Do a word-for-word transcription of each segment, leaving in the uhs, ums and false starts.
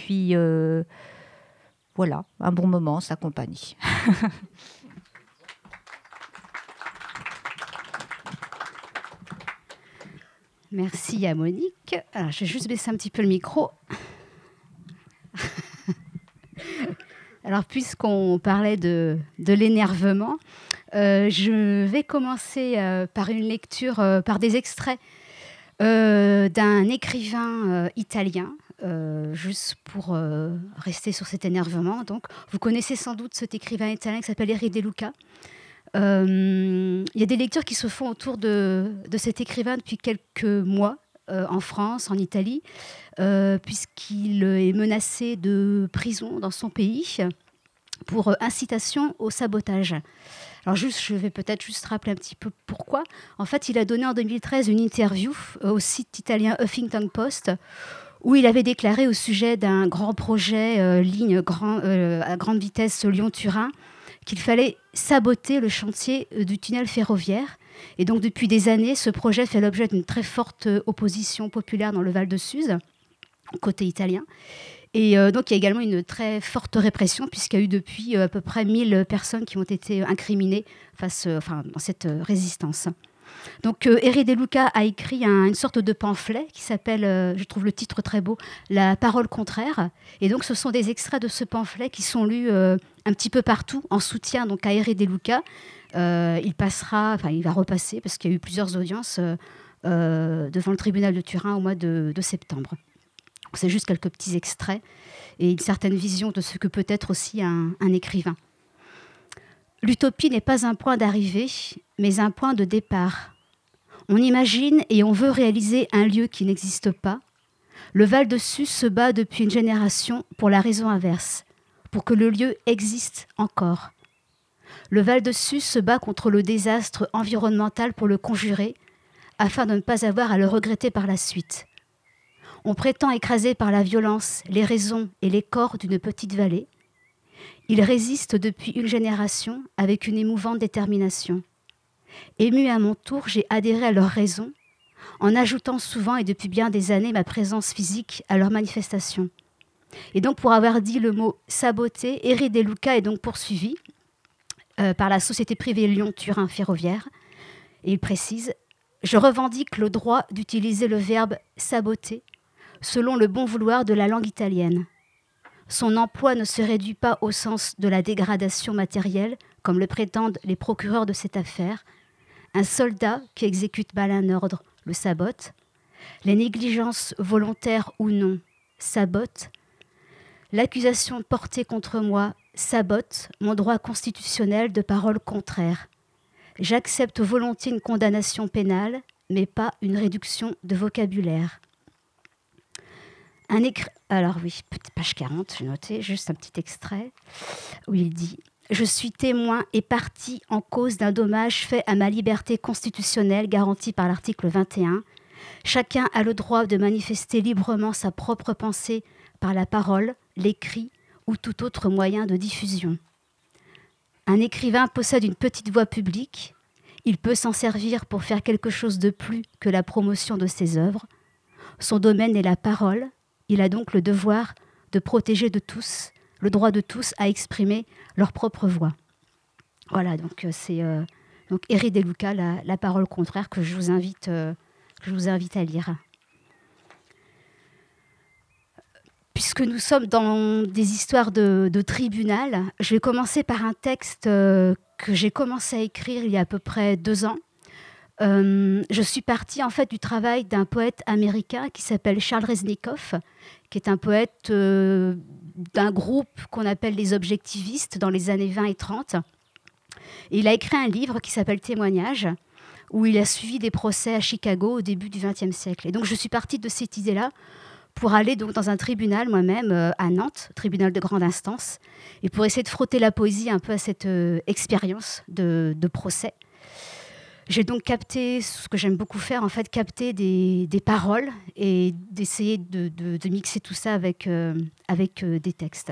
puis, euh, voilà, un bon moment en sa compagnie. Merci à Monique. Alors, je vais juste baisser un petit peu le micro. Alors, puisqu'on parlait de, de l'énervement, euh, je vais commencer euh, par une lecture, euh, par des extraits euh, d'un écrivain euh, italien, euh, juste pour euh, rester sur cet énervement. Donc, vous connaissez sans doute cet écrivain italien qui s'appelle Erri De Luca. Euh, il y a des lectures qui se font autour de, de cet écrivain depuis quelques mois, euh, en France, en Italie, euh, puisqu'il est menacé de prison dans son pays pour incitation au sabotage. Alors juste, je vais peut-être juste rappeler un petit peu pourquoi. En fait, il a donné en deux mille treize une interview au site italien Huffington Post où il avait déclaré au sujet d'un grand projet euh, ligne grand, euh, à grande vitesse Lyon-Turin qu'il fallait saboter le chantier du tunnel ferroviaire. Et donc depuis des années, ce projet fait l'objet d'une très forte opposition populaire dans le Val de Suse, côté italien. Et euh, donc il y a également une très forte répression puisqu'il y a eu depuis euh, à peu près mille personnes qui ont été incriminées face, euh, enfin, dans cette euh, résistance. Donc euh, Erri De Luca a écrit un, une sorte de pamphlet qui s'appelle, euh, je trouve le titre très beau, La parole contraire. Et donc ce sont des extraits de ce pamphlet qui sont lus euh, un petit peu partout en soutien donc à Erri De Luca. Euh, il passera, enfin il va repasser parce qu'il y a eu plusieurs audiences euh, euh, devant le tribunal de Turin au mois de, de septembre. C'est juste quelques petits extraits et une certaine vision de ce que peut être aussi un, un écrivain. L'utopie n'est pas un point d'arrivée, mais un point de départ. On imagine et on veut réaliser un lieu qui n'existe pas. Le Val de Suse se bat depuis une génération pour la raison inverse, pour que le lieu existe encore. Le Val de Suse se bat contre le désastre environnemental pour le conjurer, afin de ne pas avoir à le regretter par la suite. On prétend écraser par la violence les raisons et les corps d'une petite vallée. Ils résistent depuis une génération avec une émouvante détermination. Émue à mon tour, j'ai adhéré à leurs raisons, en ajoutant souvent et depuis bien des années ma présence physique à leurs manifestations. Et donc pour avoir dit le mot saboter, Erri De Luca est donc poursuivi euh, par la société privée Lyon-Turin Ferroviaire. Et il précise « Je revendique le droit d'utiliser le verbe saboter selon le bon vouloir de la langue italienne. Son emploi ne se réduit pas au sens de la dégradation matérielle, comme le prétendent les procureurs de cette affaire. Un soldat qui exécute mal un ordre le sabote. Les négligences volontaires ou non sabotent. L'accusation portée contre moi sabote mon droit constitutionnel de parole contraire. J'accepte volontiers une condamnation pénale, mais pas une réduction de vocabulaire. » Un écrit... Alors oui, page quarante, j'ai noté, juste un petit extrait, où il dit « Je suis témoin et partie en cause d'un dommage fait à ma liberté constitutionnelle garantie par l'article vingt et un. Chacun a le droit de manifester librement sa propre pensée par la parole, l'écrit ou tout autre moyen de diffusion. Un écrivain possède une petite voix publique. Il peut s'en servir pour faire quelque chose de plus que la promotion de ses œuvres. Son domaine est la parole. Il a donc le devoir de protéger de tous, le droit de tous à exprimer leur propre voix. » Voilà, donc c'est euh, donc Erri De Luca, la, la parole contraire, que je vous invite, euh, que je vous invite à lire. Puisque nous sommes dans des histoires de, de tribunal, je vais commencer par un texte euh, que j'ai commencé à écrire il y a à peu près deux ans. Euh, je suis partie en fait du travail d'un poète américain qui s'appelle Charles Reznikoff, qui est un poète euh, d'un groupe qu'on appelle les objectivistes dans les années vingt et trente. Et il a écrit un livre qui s'appelle Témoignages, où il a suivi des procès à Chicago au début du vingtième siècle. Et donc je suis partie de cette idée-là pour aller donc dans un tribunal moi-même euh, à Nantes, tribunal de grande instance, et pour essayer de frotter la poésie un peu à cette euh, expérience de, de procès. J'ai donc capté, ce que j'aime beaucoup faire, en fait, capter des, des paroles et d'essayer de, de, de mixer tout ça avec, euh, avec euh, des textes.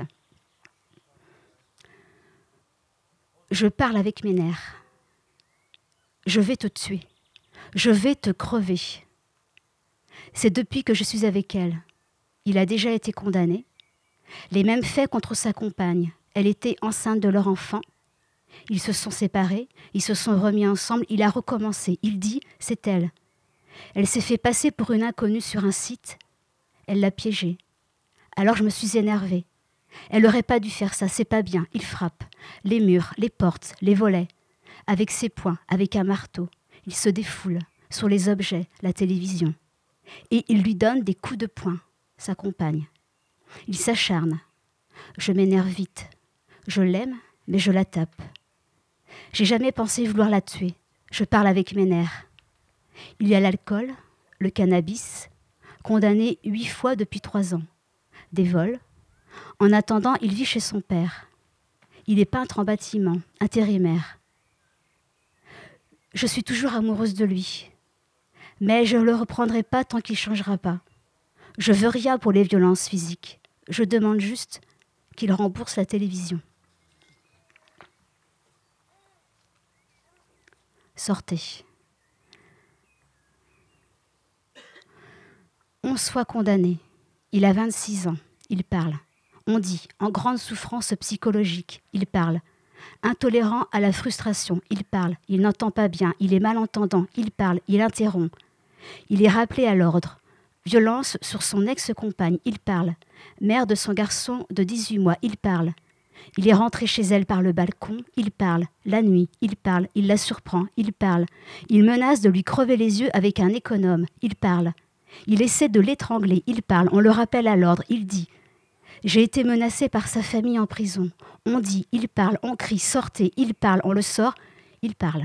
Je parle avec mes nerfs. Je vais te tuer. Je vais te crever. C'est depuis que je suis avec elle. Il a déjà été condamné. Les mêmes faits contre sa compagne. Elle était enceinte de leur enfant. Ils se sont séparés, ils se sont remis ensemble, il a recommencé. Il dit, c'est elle. Elle s'est fait passer pour une inconnue sur un site. Elle l'a piégée. Alors je me suis énervée. Elle n'aurait pas dû faire ça, c'est pas bien. Il frappe. Les murs, les portes, les volets. Avec ses poings, avec un marteau. Il se défoule sur les objets, la télévision. Et il lui donne des coups de poing, sa compagne. Il s'acharne. Je m'énerve vite. Je l'aime, mais je la tape. J'ai jamais pensé vouloir la tuer. Je parle avec mes nerfs. Il y a l'alcool, le cannabis, condamné huit fois depuis trois ans. Des vols. En attendant, il vit chez son père. Il est peintre en bâtiment, intérimaire. Je suis toujours amoureuse de lui. Mais je ne le reprendrai pas tant qu'il ne changera pas. Je veux rien pour les violences physiques. Je demande juste qu'il rembourse la télévision. Sortez. Onze fois condamné. Il a vingt-six ans. Il parle. On dit, en grande souffrance psychologique. Il parle. Intolérant à la frustration. Il parle. Il n'entend pas bien. Il est malentendant. Il parle. Il interrompt. Il est rappelé à l'ordre. Violence sur son ex-compagne. Il parle. Mère de son garçon de dix-huit mois. Il parle. Il est rentré chez elle par le balcon. Il parle. La nuit. Il parle. Il la surprend. Il parle. Il menace de lui crever les yeux avec un économe. Il parle. Il essaie de l'étrangler. Il parle. On le rappelle à l'ordre. Il dit. J'ai été menacé par sa famille en prison. On dit. Il parle. On crie. Sortez. Il parle. On le sort. Il parle.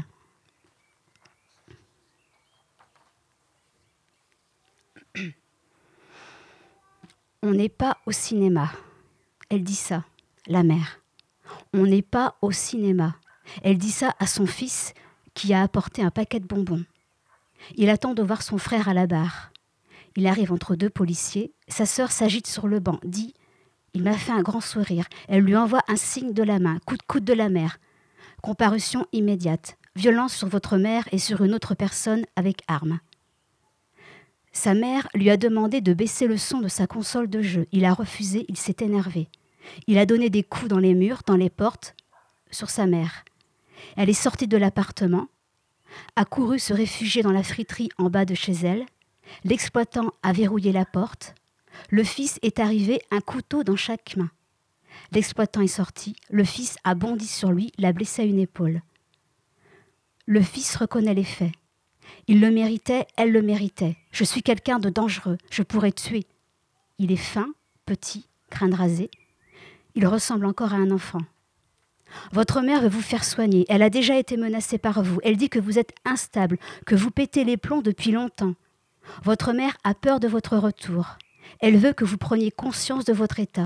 On n'est pas au cinéma. Elle dit ça, la mère. On n'est pas au cinéma. Elle dit ça à son fils qui a apporté un paquet de bonbons. Il attend de voir son frère à la barre. Il arrive entre deux policiers. Sa sœur s'agite sur le banc, dit « Il m'a fait un grand sourire ». Elle lui envoie un signe de la main, coup de coude de la mère. Comparution immédiate. Violence sur votre mère et sur une autre personne avec arme. Sa mère lui a demandé de baisser le son de sa console de jeu. Il a refusé, il s'est énervé. Il a donné des coups dans les murs, dans les portes, sur sa mère. Elle est sortie de l'appartement, a couru se réfugier dans la friterie en bas de chez elle. L'exploitant a verrouillé la porte. Le fils est arrivé, un couteau dans chaque main. L'exploitant est sorti. Le fils a bondi sur lui, l'a blessé à une épaule. Le fils reconnaît les faits. Il le méritait, elle le méritait. Je suis quelqu'un de dangereux, je pourrais tuer. Il est fin, petit, crâne rasé. Il ressemble encore à un enfant. Votre mère veut vous faire soigner. Elle a déjà été menacée par vous. Elle dit que vous êtes instable, que vous pétez les plombs depuis longtemps. Votre mère a peur de votre retour. Elle veut que vous preniez conscience de votre état.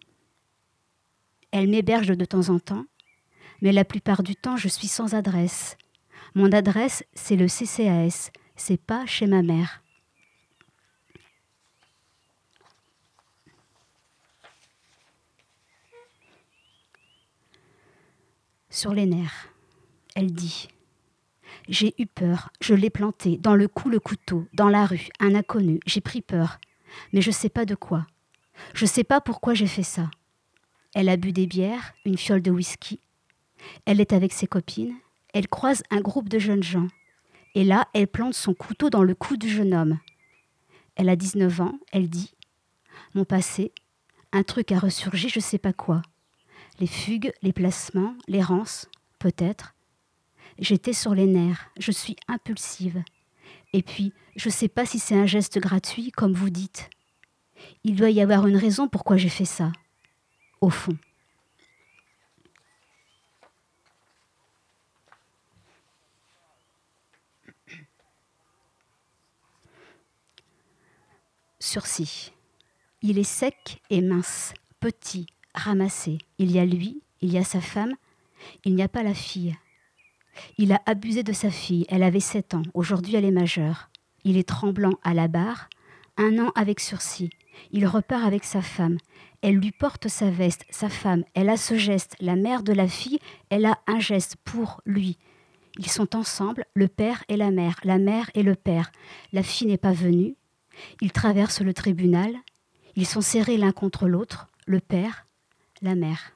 Elle m'héberge de temps en temps, mais la plupart du temps, je suis sans adresse. Mon adresse, c'est le C C A S. C'est pas chez ma mère. Sur les nerfs, elle dit « J'ai eu peur, je l'ai planté, dans le cou le couteau, dans la rue, un inconnu, j'ai pris peur, mais je sais pas de quoi. Je sais pas pourquoi j'ai fait ça. » Elle a bu des bières, une fiole de whisky. Elle est avec ses copines. Elle croise un groupe de jeunes gens. Et là, elle plante son couteau dans le cou du jeune homme. Elle a dix-neuf ans, elle dit « Mon passé, un truc a ressurgi, je sais pas quoi. Les fugues, les placements, l'errance, peut-être. J'étais sur les nerfs, je suis impulsive. Et puis, je sais pas si c'est un geste gratuit, comme vous dites. Il doit y avoir une raison pourquoi j'ai fait ça. Au fond. » Sursis. Il est sec et mince, petit, ramassé. Il y a lui, il y a sa femme, il n'y a pas la fille. Il a abusé de sa fille, elle avait sept ans, aujourd'hui elle est majeure. Il est tremblant à la barre, un an avec sursis. Il repart avec sa femme. Elle lui porte sa veste, sa femme, elle a ce geste. La mère de la fille, elle a un geste pour lui. Ils sont ensemble, le père et la mère, la mère et le père. La fille n'est pas venue. Ils traversent le tribunal. Ils sont serrés l'un contre l'autre. le père, la mère.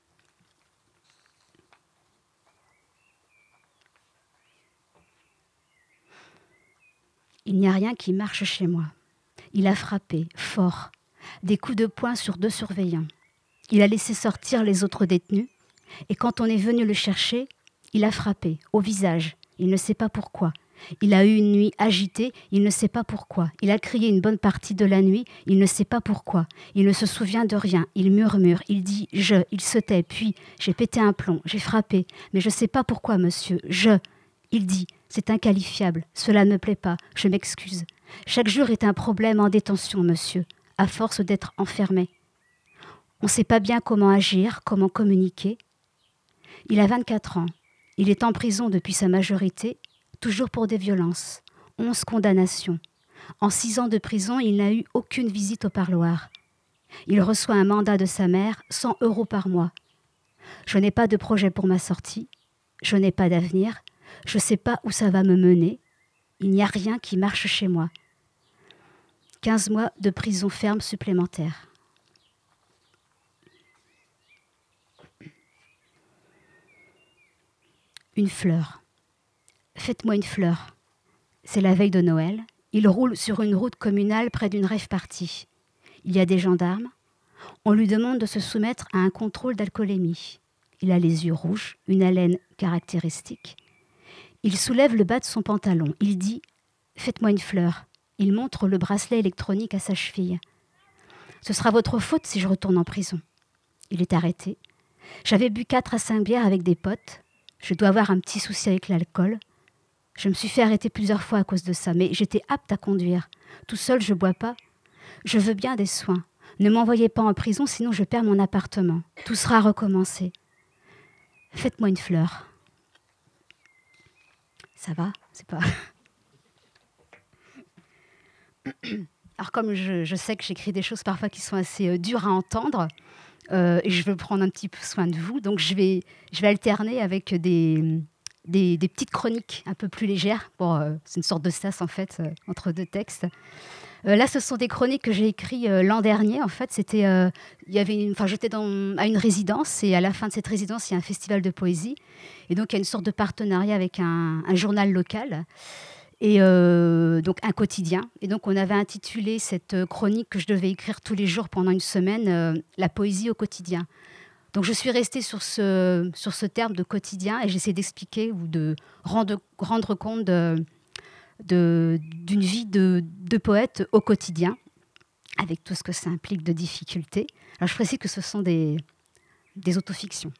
Il n'y a rien qui marche chez moi. Il a frappé, fort, des coups de poing sur deux surveillants. Il a laissé sortir les autres détenus, et quand on est venu le chercher, il a frappé, au visage. Il ne sait pas pourquoi. Il a eu une nuit agitée, il ne sait pas pourquoi. Il a crié une bonne partie de la nuit, il ne sait pas pourquoi. Il ne se souvient de rien, il murmure, il dit « je », il se tait, puis « j'ai pété un plomb, j'ai frappé, mais je ne sais pas pourquoi, monsieur, je ». Il dit « c'est inqualifiable, cela ne me plaît pas, je m'excuse. Chaque jour est un problème en détention, monsieur, à force d'être enfermé. On ne sait pas bien comment agir, comment communiquer. Il a vingt-quatre ans, il est en prison depuis sa majorité, toujours pour des violences, onze condamnations. En six ans de prison, il n'a eu aucune visite au parloir. Il reçoit un mandat de sa mère, cent euros par mois. Je n'ai pas de projet pour ma sortie, je n'ai pas d'avenir, je ne sais pas où ça va me mener. Il n'y a rien qui marche chez moi. quinze mois de prison ferme supplémentaire. Une fleur. Faites-moi une fleur. C'est la veille de Noël. Il roule sur une route communale près d'une rave party. Il y a des gendarmes. On lui demande de se soumettre à un contrôle d'alcoolémie. Il a les yeux rouges, une haleine caractéristique. Il soulève le bas de son pantalon. Il dit « Faites-moi une fleur ». Il montre le bracelet électronique à sa cheville. « Ce sera votre faute si je retourne en prison ». Il est arrêté. J'avais bu quatre à cinq bières avec des potes. Je dois avoir un petit souci avec l'alcool. Je me suis fait arrêter plusieurs fois à cause de ça, mais j'étais apte à conduire. Tout seul, je ne bois pas. Je veux bien des soins. Ne m'envoyez pas en prison, sinon je perds mon appartement. Tout sera recommencé. Faites-moi une fleur. Ça va? C'est pas... Alors comme je, je sais que j'écris des choses parfois qui sont assez euh, dures à entendre, euh, et je veux prendre un petit peu soin de vous, donc je vais, je vais alterner avec des, des, des petites chroniques un peu plus légères. Bon, euh, c'est une sorte de sas en fait, euh, entre deux textes. Euh, là, ce sont des chroniques que j'ai écrites euh, l'an dernier. En fait, c'était, euh, il y avait une, enfin, j'étais dans, à une résidence, et à la fin de cette résidence, il y a un festival de poésie. Et donc, il y a une sorte de partenariat avec un, un journal local. Et euh, donc un quotidien. Et donc on avait intitulé cette chronique que je devais écrire tous les jours pendant une semaine, euh, La poésie au quotidien. Donc je suis restée sur ce, sur ce terme de quotidien et j'essaie d'expliquer ou de rendre, rendre compte de, de, d'une vie de, de poète au quotidien, avec tout ce que ça implique de difficultés. Alors je précise que ce sont des, des autofictions.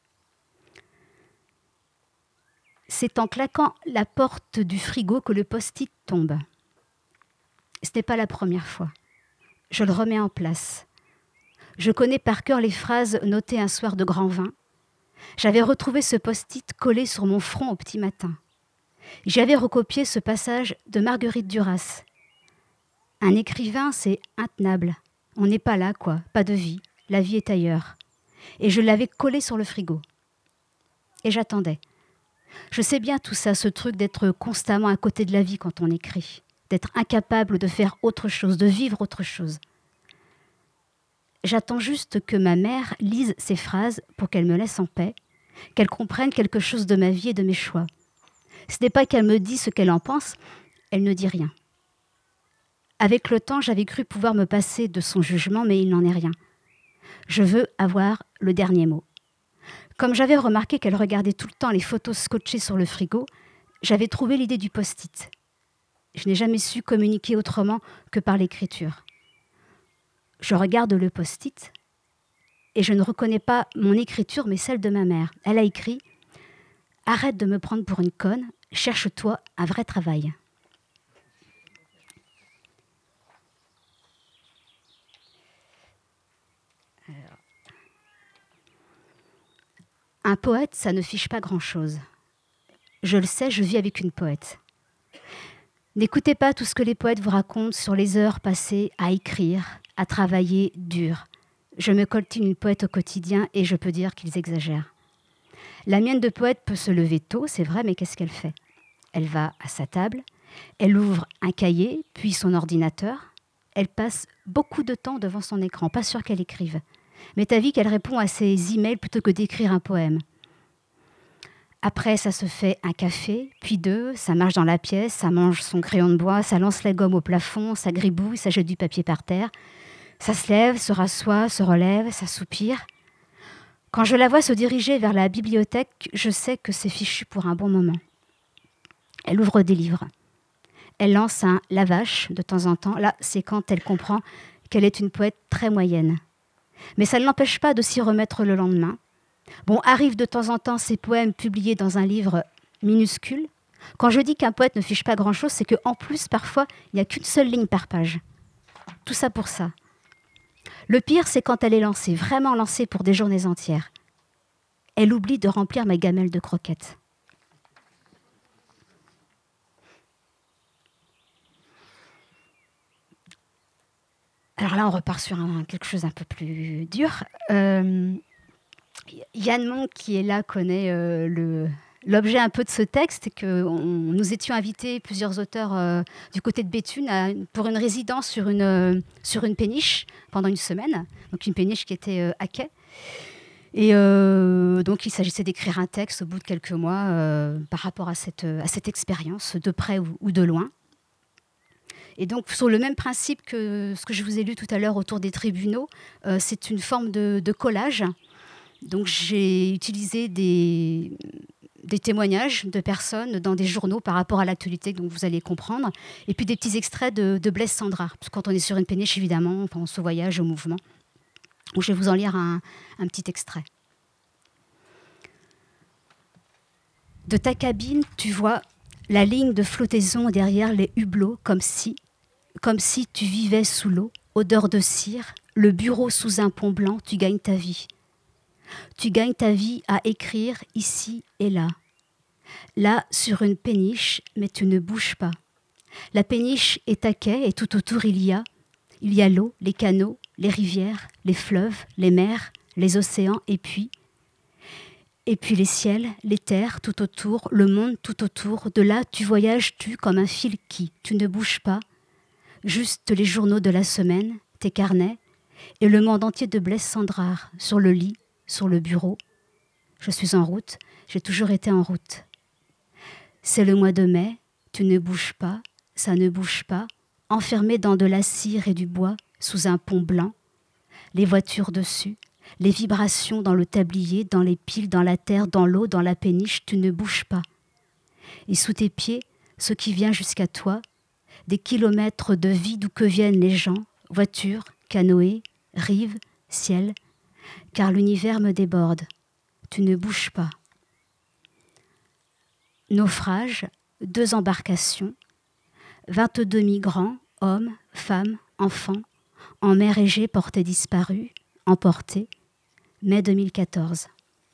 C'est en claquant la porte du frigo que le post-it tombe. Ce n'est pas la première fois. Je le remets en place. Je connais par cœur les phrases notées un soir de grand vin. J'avais retrouvé ce post-it collé sur mon front au petit matin. J'avais recopié ce passage de Marguerite Duras. Un écrivain, c'est intenable. On n'est pas là, quoi. Pas de vie. La vie est ailleurs. Et je l'avais collé sur le frigo. Et j'attendais. Je sais bien tout ça, ce truc d'être constamment à côté de la vie quand on écrit, d'être incapable de faire autre chose, de vivre autre chose. J'attends juste que ma mère lise ces phrases pour qu'elle me laisse en paix, qu'elle comprenne quelque chose de ma vie et de mes choix. Ce n'est pas qu'elle me dise ce qu'elle en pense, elle ne dit rien. Avec le temps, j'avais cru pouvoir me passer de son jugement, mais il n'en est rien. Je veux avoir le dernier mot. Comme j'avais remarqué qu'elle regardait tout le temps les photos scotchées sur le frigo, j'avais trouvé l'idée du post-it. Je n'ai jamais su communiquer autrement que par l'écriture. Je regarde le post-it et je ne reconnais pas mon écriture, mais celle de ma mère. Elle a écrit « Arrête de me prendre pour une conne, cherche-toi un vrai travail ». Un poète, ça ne fiche pas grand-chose. Je le sais, je vis avec une poète. N'écoutez pas tout ce que les poètes vous racontent sur les heures passées à écrire, à travailler dur. Je me coltine une poète au quotidien et je peux dire qu'ils exagèrent. La mienne de poète peut se lever tôt, c'est vrai, mais qu'est-ce qu'elle fait? Elle va à sa table, elle ouvre un cahier, puis son ordinateur. Elle passe beaucoup de temps devant son écran, pas sûr qu'elle écrive. Mais t'as vu qu'elle répond à ses emails plutôt que d'écrire un poème. Après, ça se fait un café, puis deux, ça marche dans la pièce, ça mange son crayon de bois, ça lance la gomme au plafond, ça gribouille, ça jette du papier par terre. Ça se lève, se rassoit, se relève, ça soupire. Quand je la vois se diriger vers la bibliothèque, je sais que c'est fichu pour un bon moment. Elle ouvre des livres. Elle lance un « la vache » de temps en temps. Là, c'est quand elle comprend qu'elle est une poète très moyenne. Mais ça ne l'empêche pas de s'y remettre le lendemain. Bon, arrivent de temps en temps ces poèmes publiés dans un livre minuscule. Quand je dis qu'un poète ne fiche pas grand-chose, c'est qu'en plus, parfois, il n'y a qu'une seule ligne par page. Tout ça pour ça. Le pire, c'est quand elle est lancée, vraiment lancée pour des journées entières. Elle oublie de remplir ma gamelle de croquettes. Alors là, on repart sur un, quelque chose un peu plus dur. Euh, Yann Monk, qui est là, connaît euh, le, l'objet un peu de ce texte, que on, nous étions invités, plusieurs auteurs euh, du côté de Béthune, à, pour une résidence sur une, euh, sur une péniche pendant une semaine. Donc une péniche qui était euh, à quai. Et euh, donc il s'agissait d'écrire un texte au bout de quelques mois euh, par rapport à cette, à cette expérience, de près ou, ou de loin. Et donc, sur le même principe que ce que je vous ai lu tout à l'heure autour des tribunaux, euh, c'est une forme de, de collage. Donc, j'ai utilisé des, des témoignages de personnes dans des journaux par rapport à l'actualité, donc vous allez comprendre. Et puis, des petits extraits de, de Blaise Cendrars. Parce que quand on est sur une péniche, évidemment, on pense au voyage, au mouvement. Donc, je vais vous en lire un, un petit extrait. De ta cabine, tu vois la ligne de flottaison derrière les hublots, comme si... Comme si tu vivais sous l'eau, odeur de cire, le bureau sous un pont blanc, tu gagnes ta vie. Tu gagnes ta vie à écrire ici et là. Là, sur une péniche, mais tu ne bouges pas. La péniche est à quai et tout autour il y a, il y a l'eau, les canaux, les rivières, les fleuves, les mers, les océans et puis, et puis les ciels, les terres tout autour, le monde tout autour. De là, tu voyages, tu, comme un fil qui, tu ne bouges pas. Juste les journaux de la semaine, tes carnets, et le monde entier de Blaise Cendrars, sur le lit, sur le bureau. Je suis en route, j'ai toujours été en route. C'est le mois de mai, tu ne bouges pas, ça ne bouge pas, enfermé dans de la cire et du bois, sous un pont blanc, les voitures dessus, les vibrations dans le tablier, dans les piles, dans la terre, dans l'eau, dans la péniche, tu ne bouges pas. Et sous tes pieds, ce qui vient jusqu'à toi, des kilomètres de vie d'où que viennent les gens, voitures, canoës, rives, ciel, car l'univers me déborde. Tu ne bouges pas. Naufrage, deux embarcations, vingt-deux migrants, hommes, femmes, enfants, en mer Égée portés disparus, emportés, mai deux mille quatorze.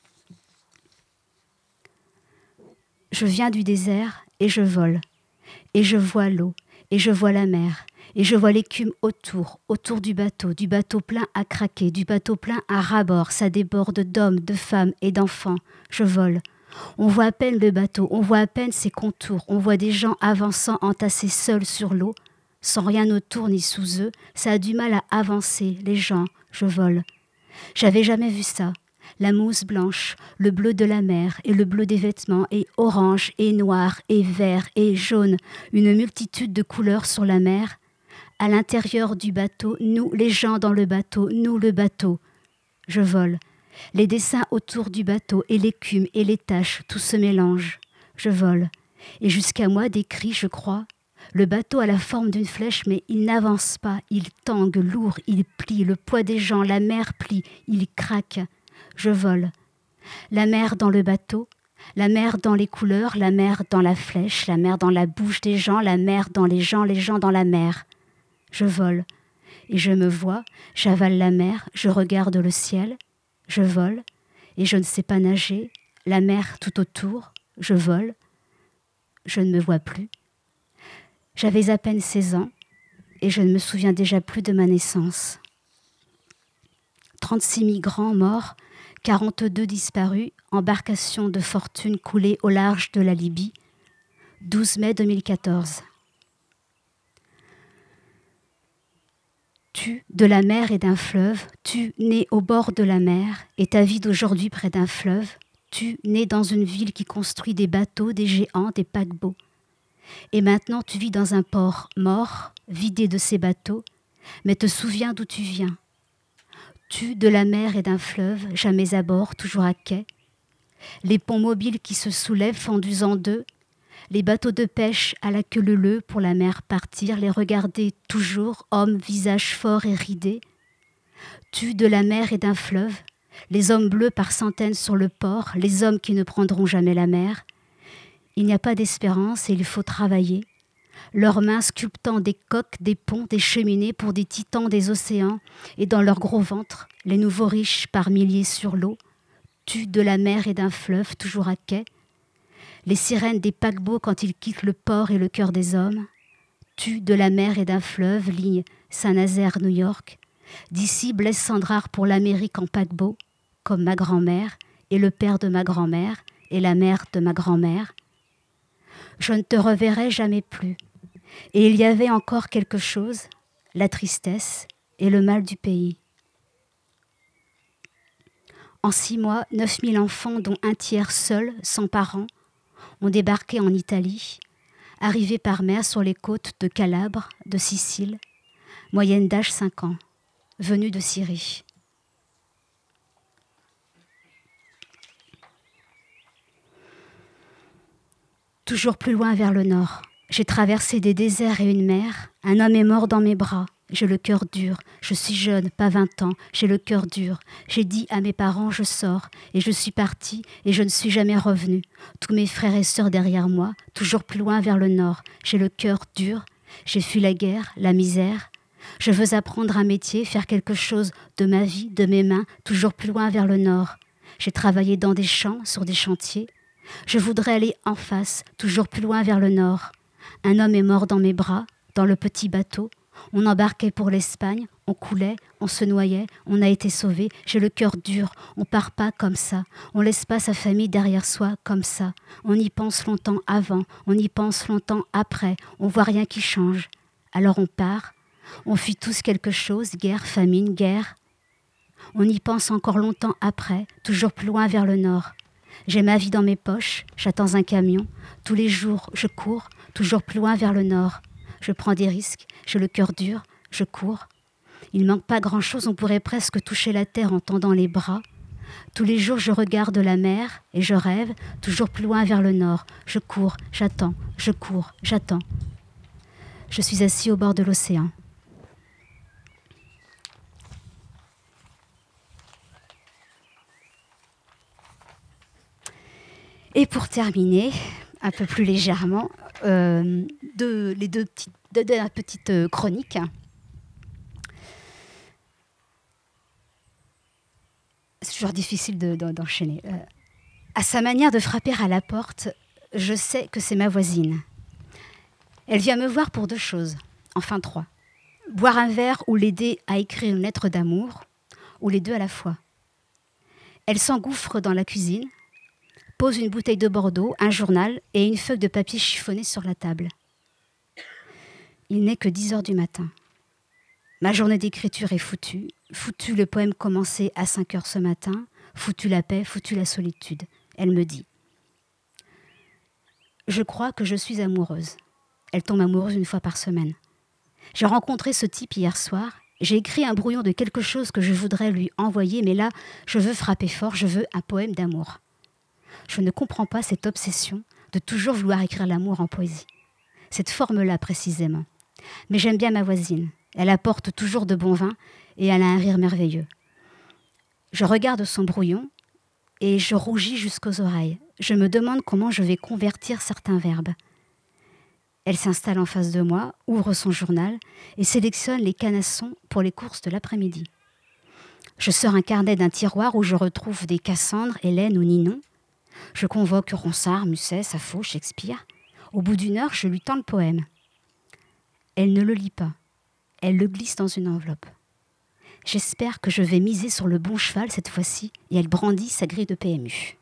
Je viens du désert et je vole, et je vois l'eau, et je vois la mer, et je vois l'écume autour, autour du bateau, du bateau plein à craquer, du bateau plein à ras-bord, ça déborde d'hommes, de femmes et d'enfants. Je vole. On voit à peine le bateau, on voit à peine ses contours, on voit des gens avançant entassés seuls sur l'eau, sans rien autour ni sous eux, ça a du mal à avancer, les gens, je vole. J'avais jamais vu ça. La mousse blanche, le bleu de la mer et le bleu des vêtements, et orange, et noir, et vert, et jaune, une multitude de couleurs sur la mer. À l'intérieur du bateau, nous, les gens dans le bateau, nous, le bateau. Je vole. Les dessins autour du bateau, et l'écume, et les taches, tout se mélange. Je vole. Et jusqu'à moi, des cris, je crois. Le bateau a la forme d'une flèche, mais il n'avance pas. Il tangue, lourd, il plie. Le poids des gens, la mer plie, il craque. Je vole. La mer dans le bateau, la mer dans les couleurs, la mer dans la flèche, la mer dans la bouche des gens, la mer dans les gens, les gens dans la mer. Je vole. Et je me vois, j'avale la mer, je regarde le ciel, je vole, et je ne sais pas nager, la mer tout autour, je vole, je ne me vois plus. J'avais à peine seize ans, et je ne me souviens déjà plus de ma naissance. trente-six migrants morts, quarante-deux disparus, embarcation de fortune coulée au large de la Libye, douze mai deux mille quatorze. Tu, de la mer et d'un fleuve, tu, né au bord de la mer, et ta vie d'aujourd'hui près d'un fleuve, tu, né dans une ville qui construit des bateaux, des géants, des paquebots. Et maintenant tu vis dans un port mort, vidé de ses bateaux, mais te souviens d'où tu viens. Tu, de la mer et d'un fleuve, jamais à bord, toujours à quai. Les ponts mobiles qui se soulèvent fendus en deux, les bateaux de pêche à la queue leu pour la mer partir, les regarder toujours, hommes, visages forts et ridés. Tu, de la mer et d'un fleuve, les hommes bleus par centaines sur le port, les hommes qui ne prendront jamais la mer. Il n'y a pas d'espérance et il faut travailler. Leurs mains sculptant des coques, des ponts, des cheminées pour des titans des océans, et dans leurs gros ventres, les nouveaux riches par milliers sur l'eau, tu, de la mer et d'un fleuve, toujours à quai. Les sirènes des paquebots quand ils quittent le port et le cœur des hommes, tu, de la mer et d'un fleuve, ligne Saint-Nazaire, New York. D'ici, Blaise Sandrard pour l'Amérique en paquebot, comme ma grand-mère, et le père de ma grand-mère, et la mère de ma grand-mère. Je ne te reverrai jamais plus. Et il y avait encore quelque chose, la tristesse et le mal du pays. En six mois, neuf mille enfants, dont un tiers seuls, sans parents, ont débarqué en Italie, arrivés par mer sur les côtes de Calabre, de Sicile, moyenne d'âge cinq ans, venus de Syrie. Toujours plus loin vers le nord, j'ai traversé des déserts et une mer, un homme est mort dans mes bras, j'ai le cœur dur, je suis jeune, pas vingt ans, j'ai le cœur dur. J'ai dit à mes parents, je sors, et je suis partie, et je ne suis jamais revenue. Tous mes frères et sœurs derrière moi, toujours plus loin vers le nord, j'ai le cœur dur, j'ai fui la guerre, la misère. Je veux apprendre un métier, faire quelque chose de ma vie, de mes mains, toujours plus loin vers le nord. J'ai travaillé dans des champs, sur des chantiers. Je voudrais aller en face, toujours plus loin vers le nord. Un homme est mort dans mes bras, dans le petit bateau. On embarquait pour l'Espagne, on coulait, on se noyait, on a été sauvés. J'ai le cœur dur, on part pas comme ça. On laisse pas sa famille derrière soi comme ça. On y pense longtemps avant, on y pense longtemps après. On voit rien qui change. Alors on part, on fuit tous quelque chose, guerre, famine, guerre. On y pense encore longtemps après, toujours plus loin vers le nord. J'ai ma vie dans mes poches, j'attends un camion. Tous les jours, je cours, toujours plus loin vers le nord. Je prends des risques, j'ai le cœur dur, je cours. Il ne manque pas grand-chose, on pourrait presque toucher la terre en tendant les bras. Tous les jours, je regarde la mer et je rêve, toujours plus loin vers le nord. Je cours, j'attends, je cours, j'attends. Je suis assis au bord de l'océan. Et pour terminer, un peu plus légèrement, euh, de, les deux petites, de, de la petite euh, chronique. C'est toujours difficile de, de, d'enchaîner. Euh, à sa manière de frapper à la porte, je sais que c'est ma voisine. Elle vient me voir pour deux choses, enfin trois. Boire un verre ou l'aider à écrire une lettre d'amour, ou les deux à la fois. Elle s'engouffre dans la cuisine, pose une bouteille de Bordeaux, un journal et une feuille de papier chiffonné sur la table. Il n'est que dix heures du matin. Ma journée d'écriture est foutue. Foutu le poème commencé à cinq heures ce matin. Foutu la paix, foutu la solitude. Elle me dit « Je crois que je suis amoureuse. » Elle tombe amoureuse une fois par semaine. J'ai rencontré ce type hier soir. J'ai écrit un brouillon de quelque chose que je voudrais lui envoyer, mais là, je veux frapper fort, je veux un poème d'amour. Je ne comprends pas cette obsession de toujours vouloir écrire l'amour en poésie. Cette forme-là, précisément. Mais j'aime bien ma voisine. Elle apporte toujours de bon vin et elle a un rire merveilleux. Je regarde son brouillon et je rougis jusqu'aux oreilles. Je me demande comment je vais convertir certains verbes. Elle s'installe en face de moi, ouvre son journal et sélectionne les canassons pour les courses de l'après-midi. Je sors un carnet d'un tiroir où je retrouve des Cassandre, Hélène ou Ninon. Je convoque Ronsard, Musset, Sappho, Shakespeare. Au bout d'une heure, je lui tends le poème. Elle ne le lit pas. Elle le glisse dans une enveloppe. J'espère que je vais miser sur le bon cheval cette fois-ci et elle brandit sa grille de P M U.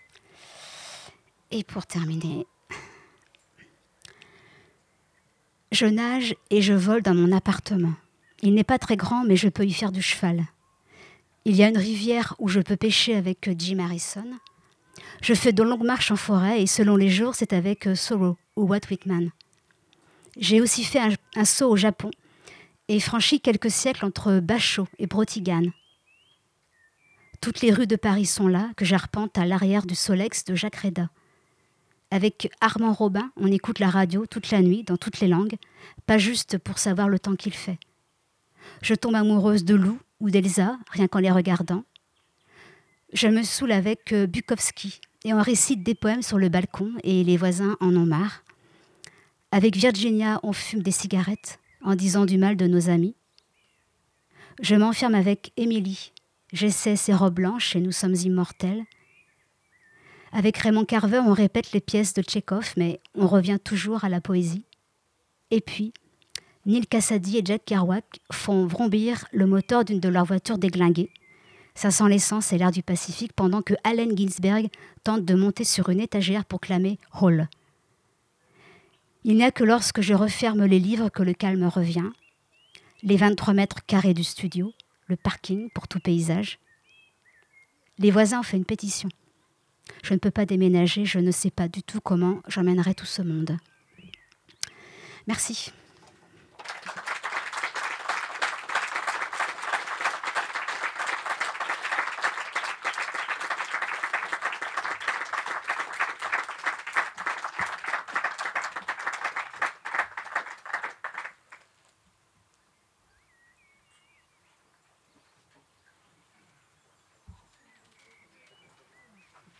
Et pour terminer, Je nage et je vole dans mon appartement. Il n'est pas très grand, mais je peux y faire du cheval. Il y a une rivière où je peux pêcher avec Jim Harrison. Je fais de longues marches en forêt et selon les jours, c'est avec Thoreau ou Walt Whitman. J'ai aussi fait un, un saut au Japon et franchi quelques siècles entre Bachot et Brotigan. Toutes les rues de Paris sont là, que j'arpente à l'arrière du Solex de Jacques Reda. Avec Armand Robin, on écoute la radio toute la nuit, dans toutes les langues, pas juste pour savoir le temps qu'il fait. Je tombe amoureuse de Lou ou d'Elsa, rien qu'en les regardant. Je me saoule avec Bukowski et on récite des poèmes sur le balcon et les voisins en ont marre. Avec Virginia, on fume des cigarettes en disant du mal de nos amis. Je m'enferme avec Émilie. J'essaie ses robes blanches et nous sommes immortels. Avec Raymond Carver, on répète les pièces de Tchekhov, mais on revient toujours à la poésie. Et puis, Neil Cassady et Jack Kerouac font vrombir le moteur d'une de leurs voitures déglinguées. Ça sent l'essence et l'air du Pacifique pendant que Allen Ginsberg tente de monter sur une étagère pour clamer « Hall ». Il n'y a que lorsque je referme les livres que le calme revient. Les vingt-trois mètres carrés du studio, le parking pour tout paysage. Les voisins ont fait une pétition. Je ne peux pas déménager, je ne sais pas du tout comment j'emmènerai tout ce monde. Merci.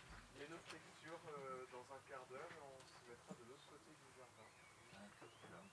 Dans un quart d'heure, on se mettra de l'autre côté du jardin.